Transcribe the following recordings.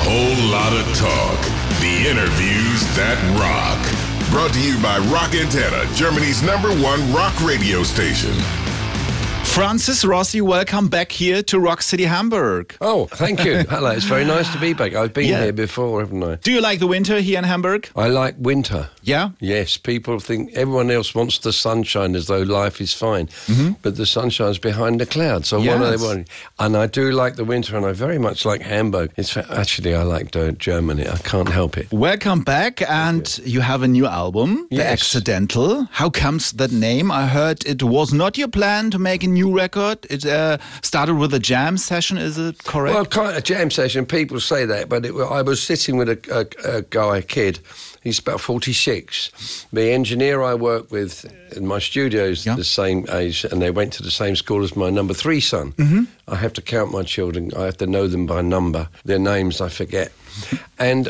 whole lot of talk. The interviews that rock. Brought to you by Rock Antenna, Germany's #1 rock radio station. Francis Rossi, welcome back here to Rock City Hamburg. Oh, thank you. Hello, it's very nice to be back. I've been here before, haven't I? Do you like the winter here in Hamburg? I like winter. Yeah? Yes, people think everyone else wants the sunshine as though life is fine. But the sunshine's behind the clouds. So what are they wanting? And I do like the winter, and I very much like Hamburg. Actually, I like Germany. I can't help it. Welcome back, and you have a new album, The Accidental. How comes that name? I heard it was not your plan to make a new record. It started with a jam session, is it correct? Well, kind of a jam session. People say that, but I was sitting with a kid. He's about 46. The engineer I work with in my studio is the same age, and they went to the same school as my number 3 son. I have to count my children. I have to know them by number. Their names I forget. And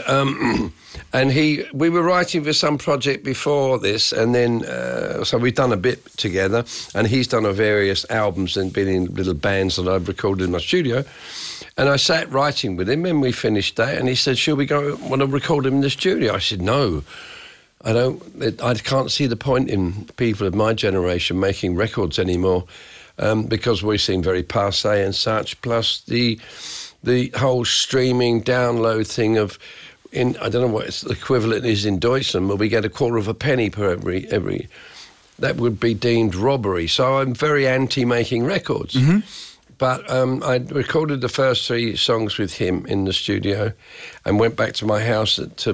we were writing for some project before this, and then so we've done a bit together, and he's done various albums and been in little bands that I've recorded in my studio. And I sat writing with him, and we finished that, and he said, "Shall we want to record him in the studio?" I said, "No, I don't. I can't see the point in people of my generation making records anymore, because we seem very passé and such. Plus the whole streaming download thing of." I don't know what its equivalent is in Deutschland, but we get a quarter of a penny per every. That would be deemed robbery. So I'm very anti making records. But I recorded the first 3 songs with him in the studio, and went back to my house to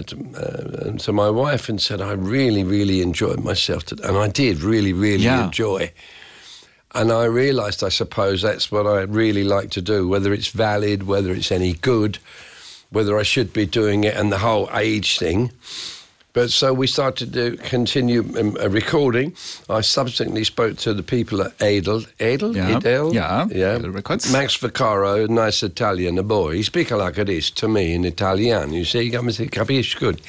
my wife and said I really, really enjoyed myself, and I did really, really enjoy. And I realised, I suppose, that's what I really like to do, whether it's valid, whether it's any good, whether I should be doing it, and the whole age thing. But so we started to continue recording. I subsequently spoke to the people at Edel Records. Max Vaccaro, a nice Italian, a boy. He speaks like this to me in Italian. You see, capisci good.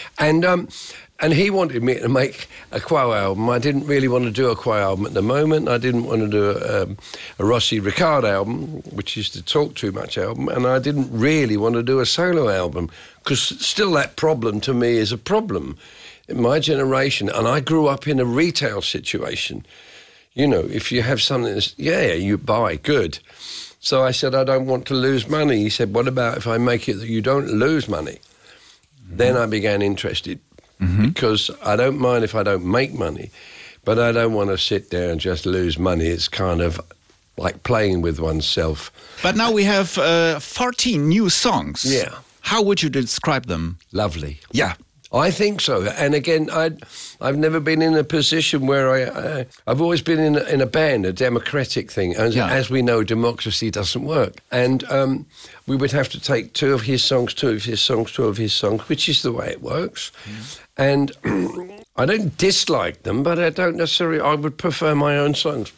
And he wanted me to make a Quo album. I didn't really want to do a Quo album at the moment. I didn't want to do a Rossi Ricard album, which is the Talk Too Much album, and I didn't really want to do a solo album, because still that problem to me is a problem in my generation. And I grew up in a retail situation. You know, if you have something that's, you buy, good. So I said, I don't want to lose money. He said, what about if I make it that you don't lose money? Then I began interested. Because I don't mind if I don't make money, but I don't want to sit there and just lose money. It's kind of like playing with oneself. But now we have 14 new songs. Yeah. How would you describe them? Lovely. Yeah. I think so. And again, I've never been in a position where I've always been in a band, a democratic thing. And as we know, democracy doesn't work. And we would have to take 2 of his songs, 2 of his songs, 2 of his songs, which is the way it works. And I don't dislike them, but I don't necessarily, I would prefer my own songs.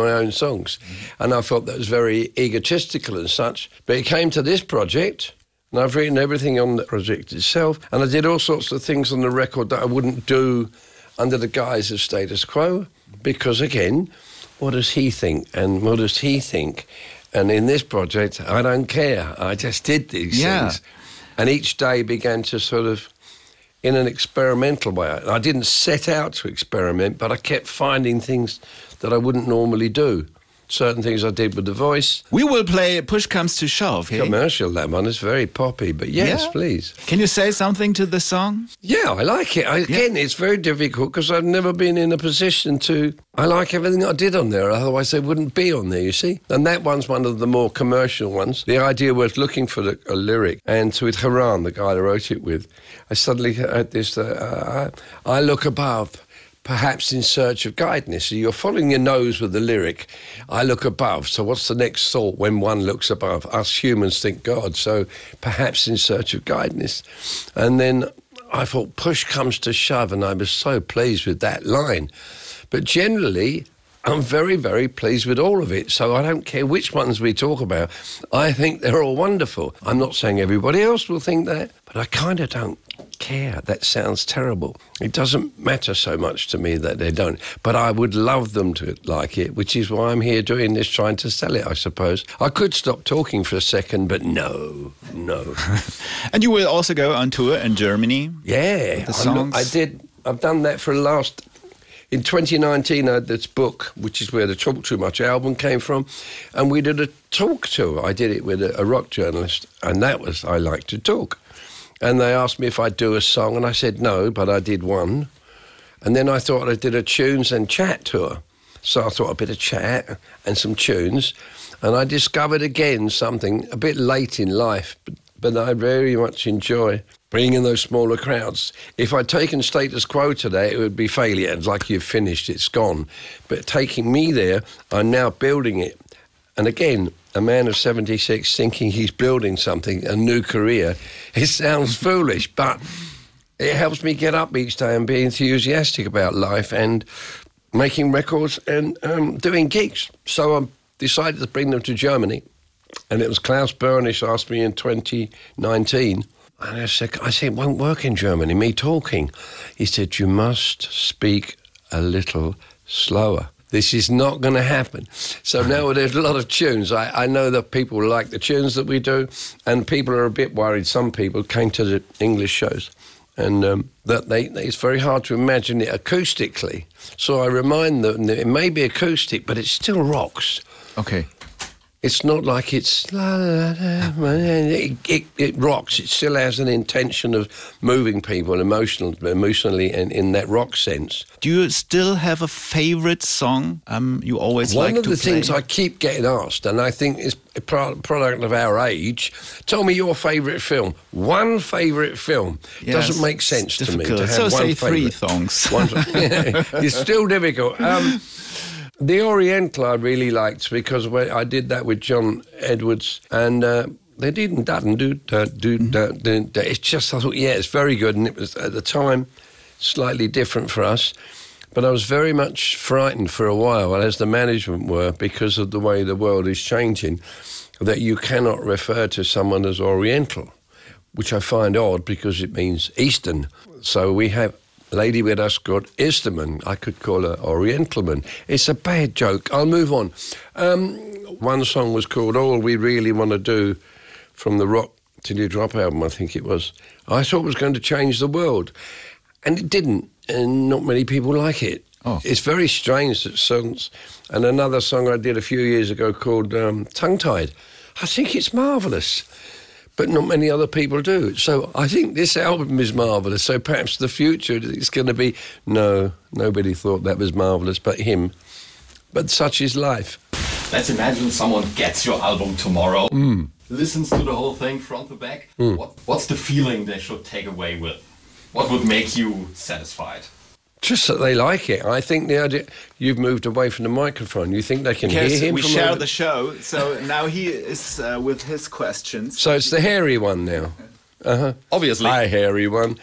And I thought that was very egotistical and such. But it came to this project, and I've written everything on the project itself, and I did all sorts of things on the record that I wouldn't do under the guise of status quo, because, again, what does he think, and what does he think? And in this project, I don't care. I just did these things. And each day began to sort of, in an experimental way. I didn't set out to experiment, but I kept finding things that I wouldn't normally do. Certain things I did with the voice. We will play Push Comes to Shove. Hey? Commercial, that one. It's very poppy, but yes, please. Can you say something to the song? Yeah, I like it. Again, it's very difficult because I've never been in a position to... I like everything I did on there, otherwise they wouldn't be on there, you see? And that one's one of the more commercial ones. The idea was looking for a lyric, and with Haran, the guy I wrote it with, I suddenly had this, I look above, perhaps in search of guidance. So you're following your nose with the lyric, I look above. So what's the next thought when one looks above? Us humans think God, so perhaps in search of guidance. And then I thought, push comes to shove, and I was so pleased with that line. But generally, I'm very, very pleased with all of it. So I don't care which ones we talk about. I think they're all wonderful. I'm not saying everybody else will think that, but I kind of don't care. That sounds terrible. It doesn't matter so much to me that they don't. But I would love them to like it, which is why I'm here doing this, trying to sell it, I suppose. I could stop talking for a second, but no. And you will also go on tour in Germany? Yeah. The songs? I did. I've done that for the last... In 2019, I had this book, which is where the Talk Too Much album came from, and we did a talk tour. I did it with a rock journalist, and that was I Like to Talk. And they asked me if I'd do a song, and I said no, but I did one. And then I thought I did a tunes and chat tour. So I thought a bit of chat and some tunes, and I discovered again something a bit late in life, but I very much enjoy bringing in those smaller crowds. If I'd taken Status Quo today, it would be failure. It's like you've finished, it's gone. But taking me there, I'm now building it. And again, a man of 76 thinking he's building something, a new career, it sounds foolish, but it helps me get up each day and be enthusiastic about life and making records and doing gigs. So I decided to bring them to Germany. And it was Klaus Bernisch asked me in 2019, and I said, it won't work in Germany, me talking. He said, you must speak a little slower. This is not going to happen. So now there's a lot of tunes. I know that people like the tunes that we do, and people are a bit worried. Some people came to the English shows, and that it's very hard to imagine it acoustically. So I remind them that it may be acoustic, but it still rocks. Okay. It's not like it's... It rocks. It still has an intention of moving people emotionally and in that rock sense. Do you still have a favourite song you always like to play? One of the things I keep getting asked, and I think is a product of our age, tell me your favourite film. One favourite film. Yes, doesn't make sense to me to have so one say favourite. 3 songs. It's still difficult. The Oriental I really liked because I did that with John Edwards, and they didn't do. It's just, I thought, yeah, it's very good, and it was at the time slightly different for us. But I was very much frightened for a while, as the management were, because of the way the world is changing, that you cannot refer to someone as Oriental, which I find odd because it means Eastern. So we have lady with us called Easterman. I could call her Orientalman. It's a bad joke. I'll move on. One song was called All We Really Want to Do from the Rock Till You Drop album, I think it was. I thought it was going to change the world. And it didn't. And not many people like it. Oh. It's very strange that songs... And another song I did a few years ago called Tongue Tied. I think it's marvellous. But not many other people do. So I think this album is marvellous. So perhaps the future is going to be, no, nobody thought that was marvellous but him. But such is life. Let's imagine someone gets your album tomorrow, listens to the whole thing front to back. What's the feeling they should take away with? What would make you satisfied? Just that they like it. I think the idea... You've moved away from the microphone. You think they can hear him? We share the show, so now he is with his questions. So it's the hairy one now. Obviously. Hi, hairy one.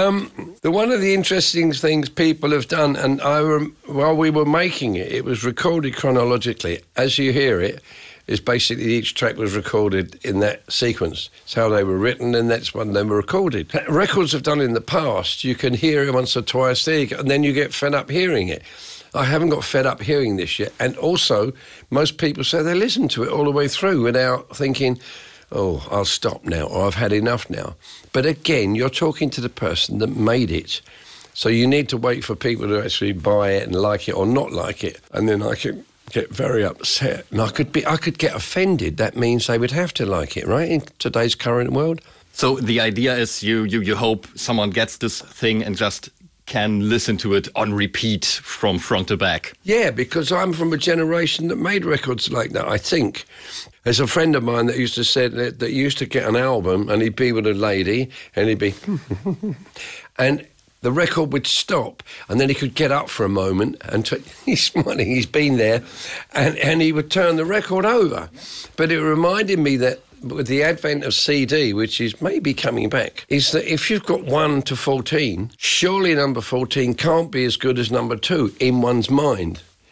One of the interesting things people have done, and while we were making it, it was recorded chronologically. As you hear it, is basically each track was recorded in that sequence. It's how they were written, and that's when they were recorded. Records have done in the past, you can hear it once or twice, and then you get fed up hearing it. I haven't got fed up hearing this yet. And also, most people say they listen to it all the way through without thinking, oh, I'll stop now, or I've had enough now. But again, you're talking to the person that made it. So you need to wait for people to actually buy it and like it or not like it. And then I can get very upset. And I could get offended. That means they would have to like it, right, in today's current world. So the idea is you hope someone gets this thing and just can listen to it on repeat from front to back. Yeah, because I'm from a generation that made records like that, I think. There's a friend of mine that used to say that used to get an album and he'd be with a lady and he'd be... and the record would stop and then he could get up for a moment and he's smiling, he's been there, and he would turn the record over. But it reminded me that with the advent of CD, which is maybe coming back, is that if you've got 1 to 14, surely number 14 can't be as good as number 2 in one's mind.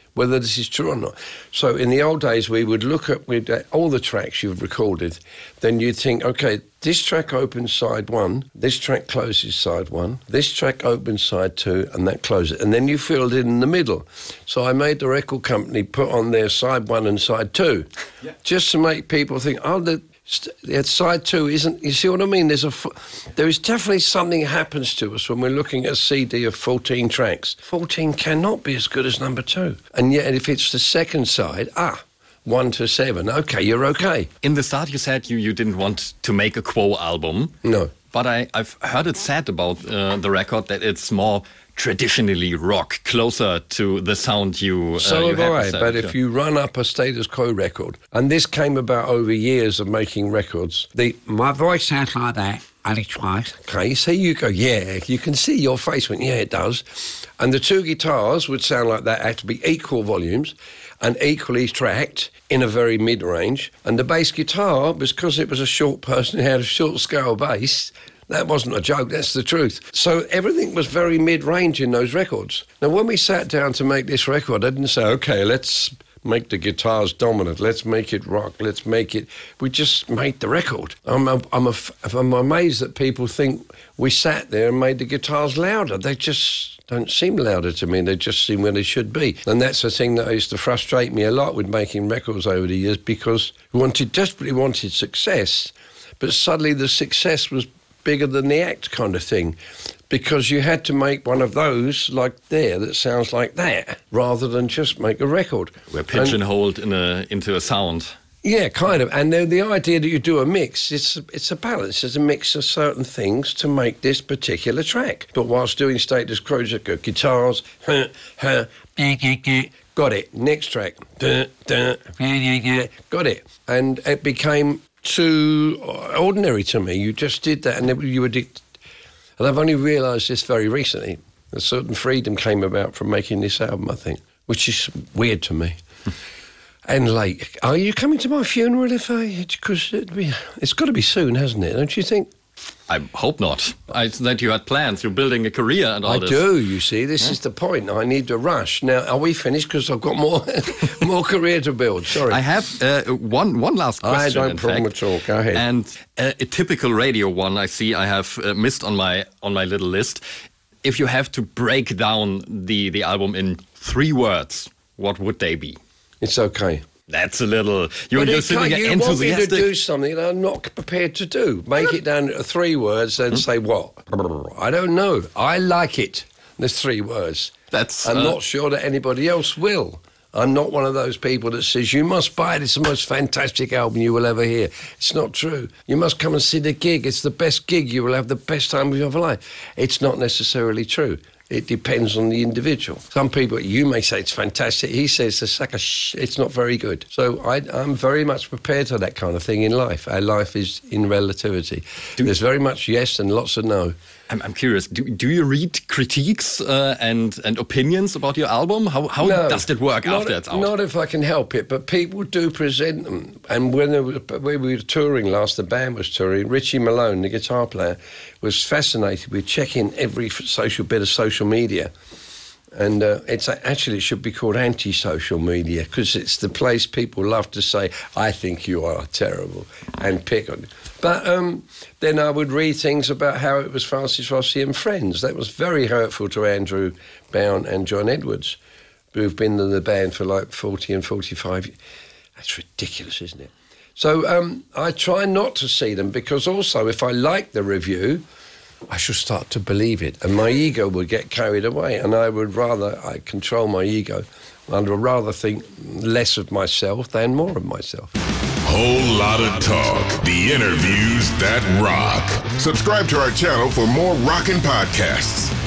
whether this is true or not. So in the old days, we would look at all the tracks you've recorded. Then you'd think, okay, this track opens side 1, this track closes side 1, this track opens side 2, and that closes. And then you filled in the middle. So I made the record company put on their side 1 and side 2, just to make people think, side 2 isn't. You see what I mean? There is definitely something happens to us when we're looking at a CD of 14 tracks. 14 cannot be as good as number 2, and yet if it's the second side, 1 to 7, okay, you're okay. In the start, you said you didn't want to make a Quo album. No, but I've heard it said about the record that it's more traditionally rock, closer to the sound you so you have I, said, but if you run up a Status Quo record, and this came about over years of making records, my voice sounds like that, and it's right. Okay, so you go, yeah, you can see your face went, yeah, it does. And the 2 guitars would sound like that, had to be equal volumes and equally tracked in a very mid-range. And the bass guitar, because it was a short person who had a short scale bass, that wasn't a joke, that's the truth. So everything was very mid-range in those records. Now, when we sat down to make this record, I didn't say, okay, let's make the guitars dominant, let's make it rock, let's make it... We just made the record. I'm amazed that people think we sat there and made the guitars louder. They just don't seem louder to me. They just seem where they should be. And that's the thing that used to frustrate me a lot with making records over the years, because we desperately wanted success, but suddenly the success was bigger than the act kind of thing, because you had to make one of those like that sounds like that, rather than just make a record. We're pigeonholed into a sound. Yeah, kind of. And the idea that you do a mix, it's a balance. It's a mix of certain things to make this particular track. But whilst doing Status Quo, guitars, got it. Next track, got it. And it became too ordinary to me. You just did that, and you were addicted. And I've only realised this very recently. A certain freedom came about from making this album, I think, which is weird to me. And late. Are you coming to my funeral because it's got to be soon, hasn't it? Don't you think? I hope not. That you had plans. You're building a career and all this. I do, you see. This is the point. I need to rush. Now, are we finished? Because I've got more career to build. Sorry. I have one last question. I don't problem at all. Go ahead. And a typical radio one I see I have missed on my little list. If you have to break down the album in 3 words, what would they be? It's okay. That's a little... You're sitting there enthusiastic. You want me to do something that I'm not prepared to do. Make it down to 3 words and say what? I don't know. I like it. There's 3 words. I'm not sure that anybody else will. I'm not one of those people that says, you must buy it, it's the most fantastic album you will ever hear. It's not true. You must come and see the gig. It's the best gig. You will have the best time of your life. It's not necessarily true. It depends on the individual. Some people, you may say it's fantastic. He says it's not very good. So I'm very much prepared for that kind of thing in life. Our life is in relativity. There's very much yes and lots of no. I'm curious. Do you read critiques and opinions about your album? How does it work after it's out? Not if I can help it, but people do present them. And when we were touring last, the band was touring. Richie Malone, the guitar player, was fascinated with checking every bit of social media. And it should be called anti-social media, because it's the place people love to say, I think you are terrible, and pick on it. But then I would read things about how it was Francis Rossi and friends. That was very hurtful to Andrew Bown and John Edwards, who've been in the band for like 40 and 45 years. That's ridiculous, isn't it? So I try not to see them, because also if I like the review, I should start to believe it, and my ego would get carried away, and I control my ego. I'd rather think less of myself than more of myself. Whole lot of talk. The interviews that rock. Subscribe to our channel for more rockin' podcasts.